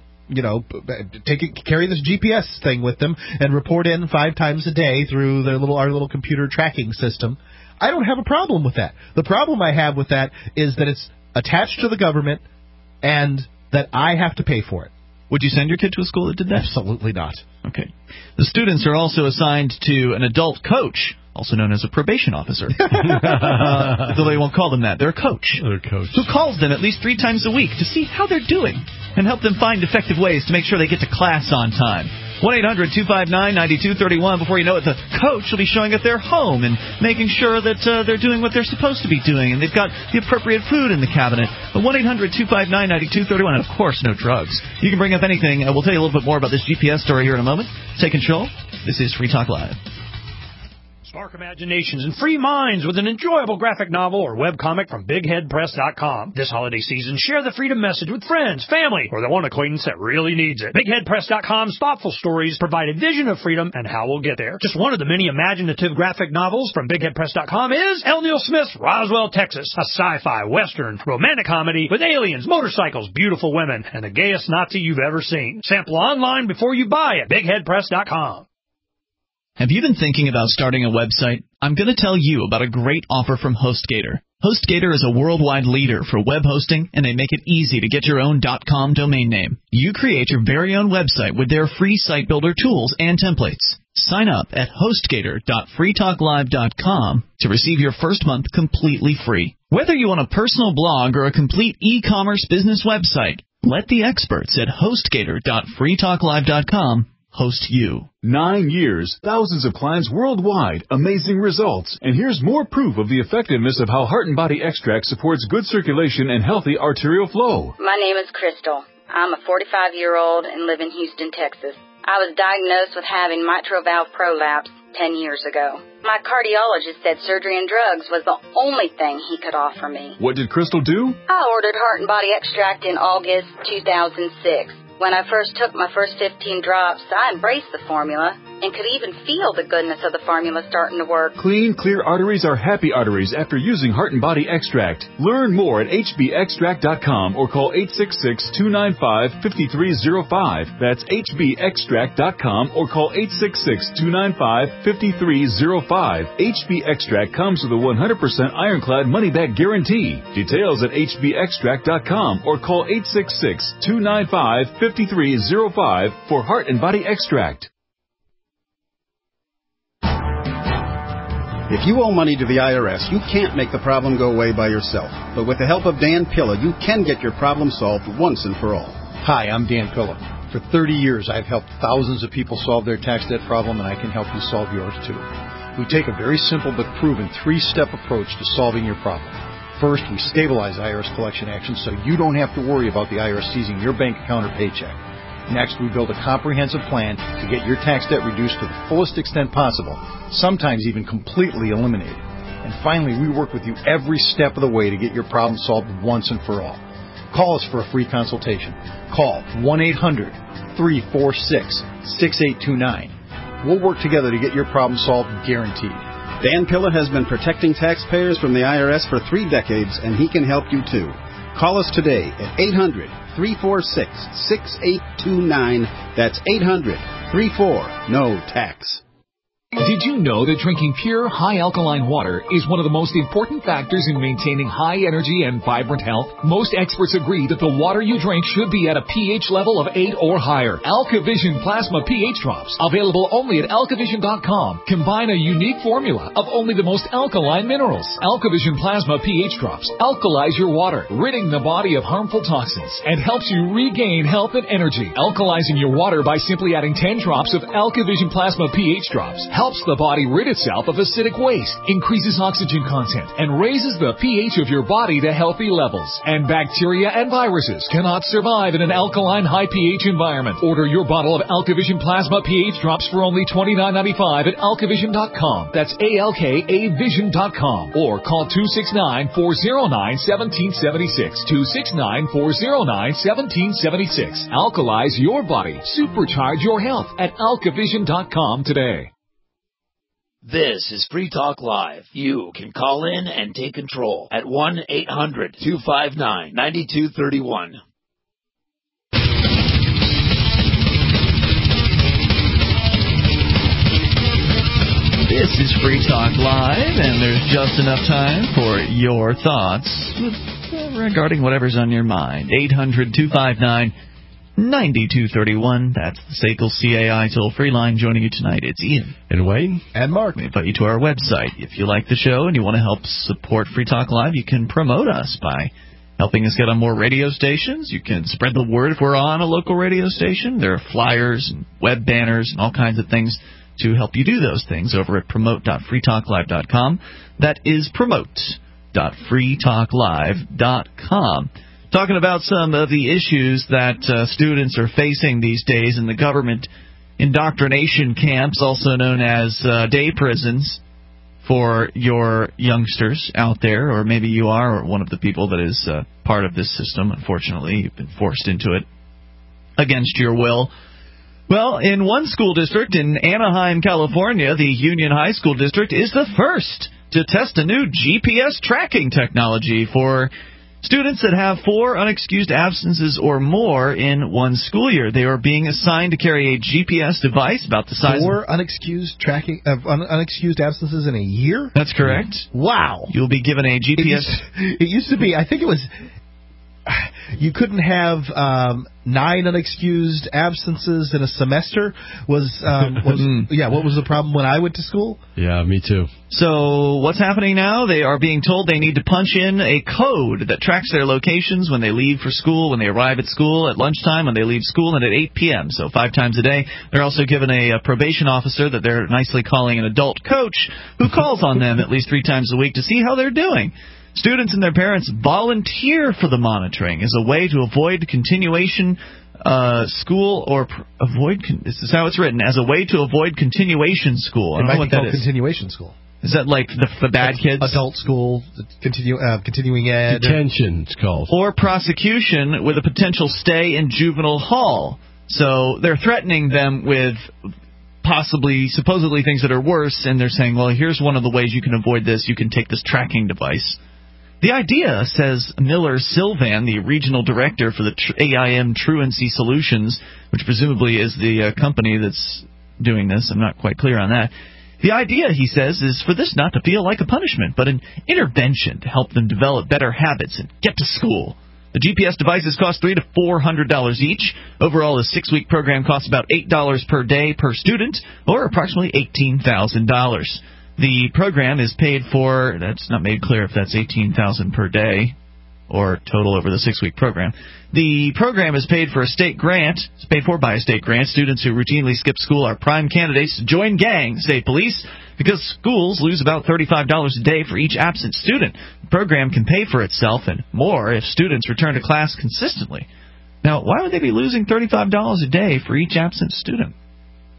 carry this GPS thing with them and report in 5 times a day through our little computer tracking system, I don't have a problem with that. The problem I have with that is that it's attached to the government and that I have to pay for it. Would you send your kid to a school that did that? Absolutely not. Okay. The students are also assigned to an adult coach, also known as a probation officer. Though they won't call them that. They're a coach. They're a coach. Who calls them at least 3 times a week to see how they're doing and help them find effective ways to make sure they get to class on time. 1-800-259-9231. Before you know it, the coach will be showing at their home and making sure that they're doing what they're supposed to be doing, and they've got the appropriate food in the cabinet. 1-800-259-9231. And, of course, no drugs. You can bring up anything. We'll tell you a little bit more about this GPS story here in a moment. Take control. This is Free Talk Live. Spark imaginations and free minds with an enjoyable graphic novel or webcomic from BigHeadPress.com. This holiday season, share the freedom message with friends, family, or the one acquaintance that really needs it. BigHeadPress.com's thoughtful stories provide a vision of freedom and how we'll get there. Just one of the many imaginative graphic novels from BigHeadPress.com is L. Neil Smith's Roswell, Texas, a sci-fi, western, romantic comedy with aliens, motorcycles, beautiful women, and the gayest Nazi you've ever seen. Sample online before you buy at BigHeadPress.com. Have you been thinking about starting a website? I'm going to tell you about a great offer from HostGator. HostGator is a worldwide leader for web hosting, and they make it easy to get your own .com domain name. You create your very own website with their free site builder tools and templates. Sign up at HostGator.freetalklive.com to receive your first month completely free. Whether you want a personal blog or a complete e-commerce business website, let the experts at HostGator.freetalklive.com host you. 9 years, thousands of clients worldwide, amazing results. And here's more proof of the effectiveness of how Heart and Body Extract supports good circulation and healthy arterial flow. My name is Crystal. I'm a 45-year-old and live in Houston, Texas. I was diagnosed with having mitral valve prolapse 10 years ago. My cardiologist said surgery and drugs was the only thing he could offer me. What did Crystal do? I ordered Heart and Body Extract in August 2006. When I first took my first 15 drops, I embraced the formula and could even feel the goodness of the formula starting to work. Clean, clear arteries are happy arteries after using Heart and Body Extract. Learn more at hbextract.com or call 866-295-5305. That's hbextract.com or call 866-295-5305. HB Extract comes with a 100% ironclad money-back guarantee. Details at hbextract.com or call 866-295-5305 for Heart and Body Extract. If you owe money to the IRS, you can't make the problem go away by yourself. But with the help of Dan Pilla, you can get your problem solved once and for all. Hi, I'm Dan Pilla. For 30 years, I've helped thousands of people solve their tax debt problem, and I can help you solve yours too. We take a very simple but proven 3-step approach to solving your problem. First, we stabilize IRS collection actions so you don't have to worry about the IRS seizing your bank account or paycheck. Next, we build a comprehensive plan to get your tax debt reduced to the fullest extent possible, sometimes even completely eliminated. And finally, we work with you every step of the way to get your problem solved once and for all. Call us for a free consultation. Call 1-800-346-6829. We'll work together to get your problem solved, guaranteed. Dan Pilla has been protecting taxpayers from the IRS for 3 decades, and he can help you too. Call us today at 800-346-6829. That's 800-34-NO-TAX. Did you know that drinking pure, high-alkaline water is one of the most important factors in maintaining high energy and vibrant health? Most experts agree that the water you drink should be at a pH level of 8 or higher. AlkaVision Plasma pH Drops, available only at alkavision.com, combine a unique formula of only the most alkaline minerals. AlkaVision Plasma pH Drops alkalize your water, ridding the body of harmful toxins, and helps you regain health and energy. Alkalizing your water by simply adding 10 drops of AlkaVision Plasma pH Drops helps the body rid itself of acidic waste, increases oxygen content, and raises the pH of your body to healthy levels. And bacteria and viruses cannot survive in an alkaline high pH environment. Order your bottle of AlkaVision Plasma pH Drops for only $29.95 at alkavision.com. That's ALKAvision.com. Or call 269-409-1776. 269-409-1776. Alkalize your body. Supercharge your health at alkavision.com today. This is Free Talk Live. You can call in and take control at 1-800-259-9231. This is Free Talk Live, and there's just enough time for your thoughts regarding whatever's on your mind. 800-259-9231. That's the SACL CAI toll-free line. Joining you tonight, it's Ian. And Wayne. And Mark. We invite you to our website. If you like the show and you want to help support Free Talk Live, you can promote us by helping us get on more radio stations. You can spread the word if we're on a local radio station. There are flyers and web banners and all kinds of things to help you do those things over at promote.freetalklive.com. That is promote.freetalklive.com. Talking about some of the issues that students are facing these days in the government indoctrination camps, also known as day prisons, for your youngsters out there, or maybe you are one of the people that is part of this system. Unfortunately, you've been forced into it against your will. Well, in one school district in Anaheim, California, the Union High School District is the first to test a new GPS tracking technology for students that have 4 unexcused absences or more in one school year. They are being assigned to carry a GPS device about the size 4 unexcused unexcused absences in a year? That's correct. Wow. You'll be given a GPS. It used to be, I think it was, you couldn't have 9 unexcused absences in a semester. What was the problem when I went to school? Yeah, me too. So what's happening now? They are being told they need to punch in a code that tracks their locations when they leave for school, when they arrive at school, at lunchtime, when they leave school, and at 8 p.m., so 5 times a day. They're also given a probation officer that they're nicely calling an adult coach who calls on them at least 3 times a week to see how they're doing. Students and their parents volunteer for the monitoring as a way to avoid continuation school or avoid. This is how it's written, as a way to avoid continuation school. I don't know what that is. Continuation school. Is that like the bad kids? Adult school, continuing ed. Detention, it's called. Or prosecution with a potential stay in juvenile hall. So they're threatening them with supposedly things that are worse, and they're saying, well, here's one of the ways you can avoid this. You can take this tracking device. The idea, says Miller Sylvan, the regional director for the AIM Truancy Solutions, which presumably is the company that's doing this. I'm not quite clear on that. The idea, he says, is for this not to feel like a punishment, but an intervention to help them develop better habits and get to school. The GPS devices cost $300 to $400 each. Overall, the 6-week program costs about $8 per day per student, or approximately $18,000. The program is paid for. That's not made clear if that's $18,000 per day or total over the 6-week program. The program is paid for a state grant. It's paid for by a state grant. Students who routinely skip school are prime candidates to join gangs, state police, because schools lose about $35 a day for each absent student. The program can pay for itself and more if students return to class consistently. Now, why would they be losing $35 a day for each absent student?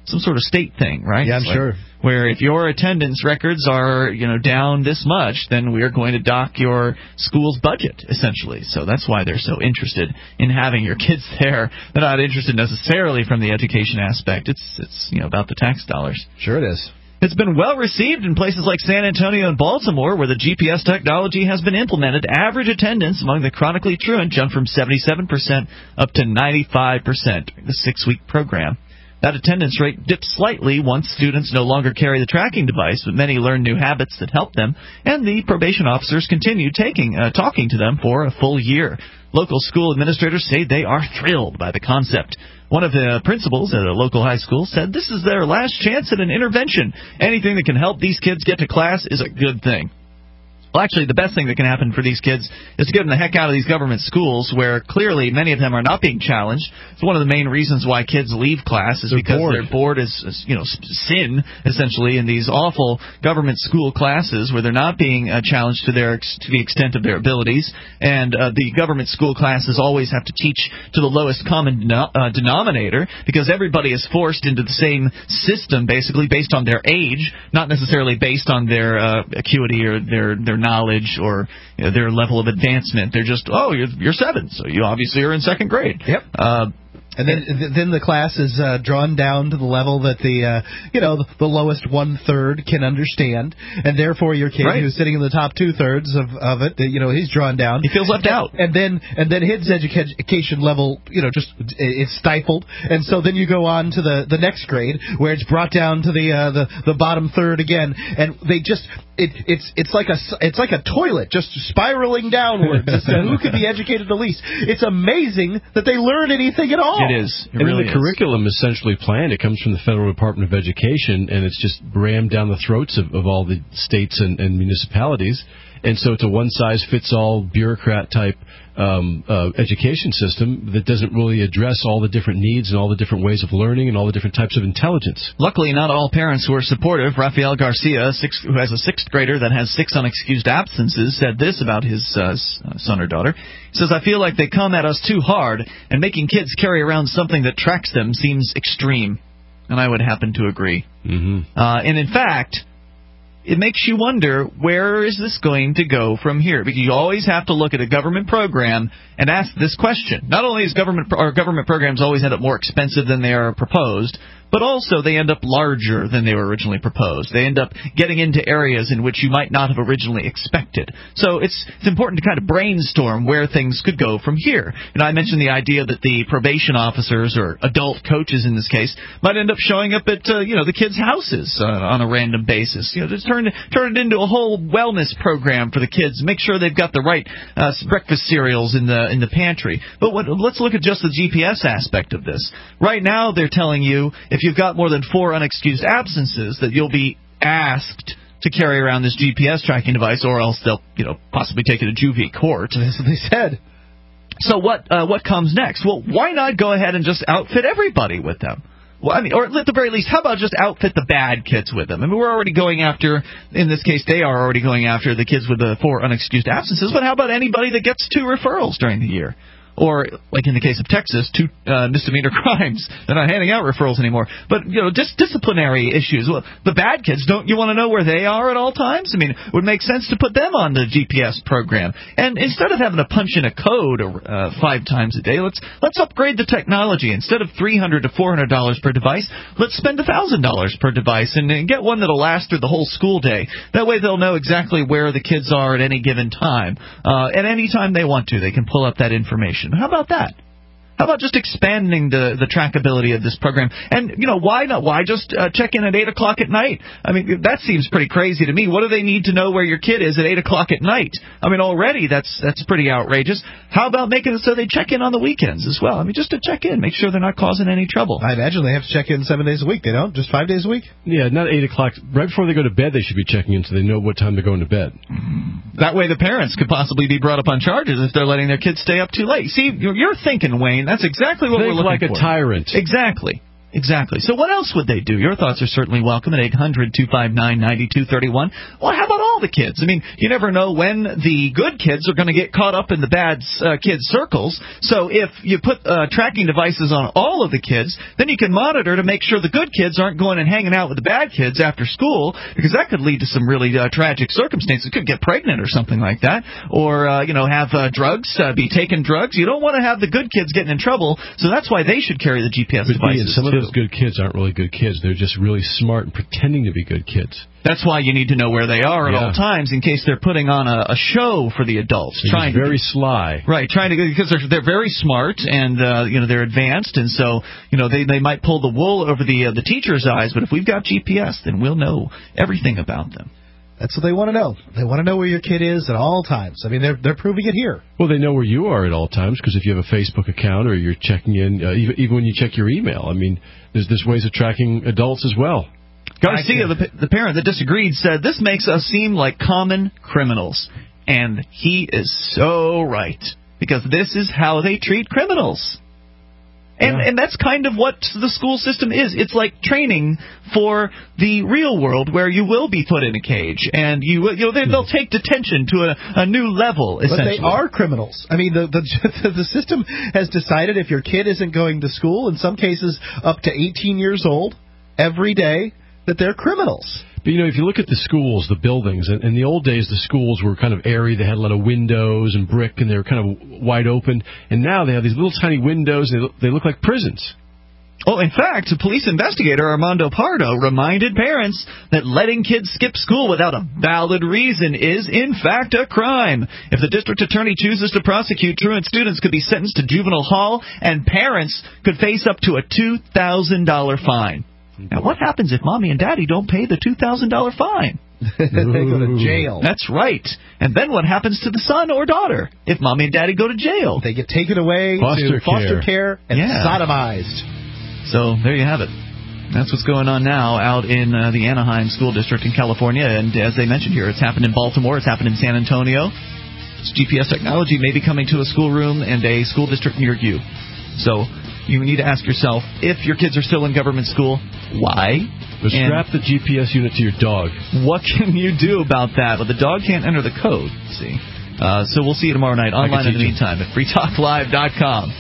some sort of state thing, right? Yeah, I'm sure. Where if your attendance records are, down this much, then we are going to dock your school's budget, essentially. So that's why they're so interested in having your kids there. They're not interested necessarily from the education aspect. It's about the tax dollars. Sure it is. It's been well received in places like San Antonio and Baltimore, where the GPS technology has been implemented. Average attendance among the chronically truant jumped from 77% up to 95% during the 6-week program. That attendance rate dipped slightly once students no longer carry the tracking device, but many learn new habits that help them, and the probation officers continue talking to them for a full year. Local school administrators say they are thrilled by the concept. One of the principals at a local high school said this is their last chance at an intervention. Anything that can help these kids get to class is a good thing. Well, actually, the best thing that can happen for these kids is to get them the heck out of these government schools where clearly many of them are not being challenged. It's one of the main reasons why kids leave class is because they're bored as sin, essentially, in these awful government school classes where they're not being challenged to the extent of their abilities. And the government school classes always have to teach to the lowest common denominator because everybody is forced into the same system, basically, based on their age, not necessarily based on their acuity or their knowledge or their level of advancement. They're just, you're 7, so you obviously are in 2nd grade. Yep. And then the class is drawn down to the level that the lowest 1/3 can understand, and therefore your kid who's sitting in the top 2/3 of it, he's drawn down. He feels left out. And then his education level, it's stifled, and so then you go on to the next grade where it's brought down to the bottom third again, and they just it's like a toilet just spiraling downwards. Who could be educated the least? It's amazing that they learn anything at all. It is. It and really the curriculum is centrally planned. It comes from the Federal Department of Education, and it's just rammed down the throats of all the states and municipalities. And so it's a one-size-fits-all bureaucrat-type education system that doesn't really address all the different needs and all the different ways of learning and all the different types of intelligence. Luckily, not all parents who are supportive. Rafael Garcia, who has a 6th grader that has 6 unexcused absences, said this about his son or daughter. He says, I feel like they come at us too hard, and making kids carry around something that tracks them seems extreme. And I would happen to agree. Mm-hmm. And in fact, it makes you wonder, where is this going to go from here? Because you always have to look at a government program and ask this question. Not only is government programs always end up more expensive than they are proposed, but also they end up larger than they were originally proposed. They end up getting into areas in which you might not have originally expected. So it's important to kind of brainstorm where things could go from here. And I mentioned the idea that the probation officers, or adult coaches in this case, might end up showing up at the kids' houses on a random basis. Just turn it into a whole wellness program for the kids. Make sure they've got the right breakfast cereals in the pantry. But let's look at just the GPS aspect of this. Right now, they're telling you if you've got more than 4 unexcused absences, that you'll be asked to carry around this GPS tracking device, or else they'll, possibly take it to juvie court. That's what they said. So what comes next? Well, why not go ahead and just outfit everybody with them? Well, or at the very least, how about just outfit the bad kids with them? I mean, we're already going after, in this case, they are already going after the kids with the 4 unexcused absences, but how about anybody that gets 2 referrals during the year? Or, like in the case of Texas, 2 misdemeanor crimes. They're not handing out referrals anymore. But, just disciplinary issues. Well, the bad kids, don't you want to know where they are at all times? I mean, it would make sense to put them on the GPS program. And instead of having to punch in a code 5 times a day, let's upgrade the technology. Instead of $300 to $400 per device, let's spend $1,000 per device and get one that'll last through the whole school day. That way they'll know exactly where the kids are at any given time. At any time they want to, they can pull up that information. How about that? How about just expanding the trackability of this program? And, why not? Why just check in at 8 o'clock at night? I mean, that seems pretty crazy to me. What do they need to know where your kid is at 8 o'clock at night? I mean, already that's pretty outrageous. How about making it so they check in on the weekends as well? I mean, just to check in, make sure they're not causing any trouble. I imagine they have to check in 7 days a week. They don't? Just 5 days a week? Yeah, not 8 o'clock. Right before they go to bed, they should be checking in so they know what time they're going to bed. That way the parents could possibly be brought up on charges if they're letting their kids stay up too late. See, you're thinking, Wayne, that's exactly what we're looking like for. A tyrant. Exactly. So what else would they do? Your thoughts are certainly welcome at 800-259-9231. Well, how about all all the kids. I mean, you never know when the good kids are going to get caught up in the bad kids' circles. So if you put tracking devices on all of the kids, then you can monitor to make sure the good kids aren't going and hanging out with the bad kids after school, because that could lead to some really tragic circumstances. Could get pregnant or something like that, or have drugs, be taking drugs. You don't want to have the good kids getting in trouble, so that's why they should carry the GPS devices. Some of those good kids aren't really good kids. They're just really smart and pretending to be good kids. That's why you need to know where they are at all times, in case they're putting on a show for the adults. Very sly. Right, because they're very smart and they're advanced, and so they might pull the wool over the teacher's eyes. But if we've got GPS, then we'll know everything about them. That's what they want to know. They want to know where your kid is at all times. I mean, they're proving it here. Well, they know where you are at all times, because if you have a Facebook account or you're checking in, even when you check your email, I mean, there's ways of tracking adults as well. Garcia, the parent that disagreed, said, "This makes us seem like common criminals." And he is so right, because this is how they treat criminals. And that's kind of what the school system is. It's like training for the real world, where you will be put in a cage, and they'll take detention to a new level, essentially. But they are criminals. I mean, the system has decided if your kid isn't going to school, in some cases up to 18 years old, every day, that they're criminals. But, if you look at the schools, the buildings, in the old days, the schools were kind of airy. They had a lot of windows and brick, and they were kind of wide open. And now they have these little tiny windows. They look like prisons. Oh, in fact, police investigator Armando Pardo reminded parents that letting kids skip school without a valid reason is, in fact, a crime. If the district attorney chooses to prosecute, truant students could be sentenced to juvenile hall, and parents could face up to a $2,000 fine. Now, what happens if Mommy and Daddy don't pay the $2,000 fine? They go to jail. That's right. And then what happens to the son or daughter if Mommy and Daddy go to jail? They get taken away to foster care and sodomized. So there you have it. That's what's going on now out in the Anaheim School District in California. And as they mentioned here, it's happened in Baltimore. It's happened in San Antonio. This GPS technology may be coming to a schoolroom and a school district near you. So you need to ask yourself, if your kids are still in government school, why? Strap the GPS unit to your dog. What can you do about that? Well, the dog can't enter the code, see. So we'll see you tomorrow night online in the meantime at freetalklive.com.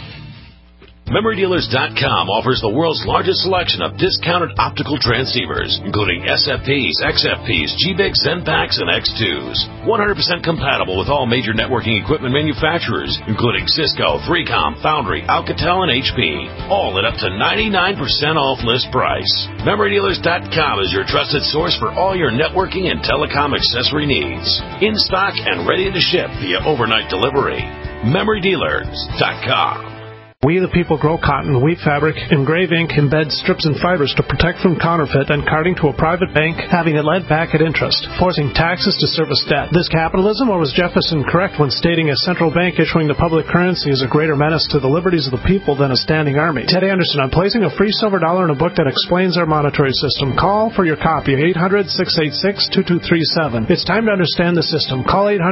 MemoryDealers.com offers the world's largest selection of discounted optical transceivers, including SFPs, XFPs, GBIGs, ZenPaks, and X2s. 100% compatible with all major networking equipment manufacturers, including Cisco, 3Com, Foundry, Alcatel, and HP. All at up to 99% off list price. MemoryDealers.com is your trusted source for all your networking and telecom accessory needs. In stock and ready to ship via overnight delivery. MemoryDealers.com. We the people grow cotton, weave fabric, engrave ink, embed strips and fibers to protect from counterfeit and carting to a private bank, having it led back at interest, forcing taxes to service debt. This capitalism, or was Jefferson correct when stating a central bank issuing the public currency is a greater menace to the liberties of the people than a standing army? Ted Anderson, I'm placing a free silver dollar in a book that explains our monetary system. Call for your copy, 800-686-2237. It's time to understand the system. Call 800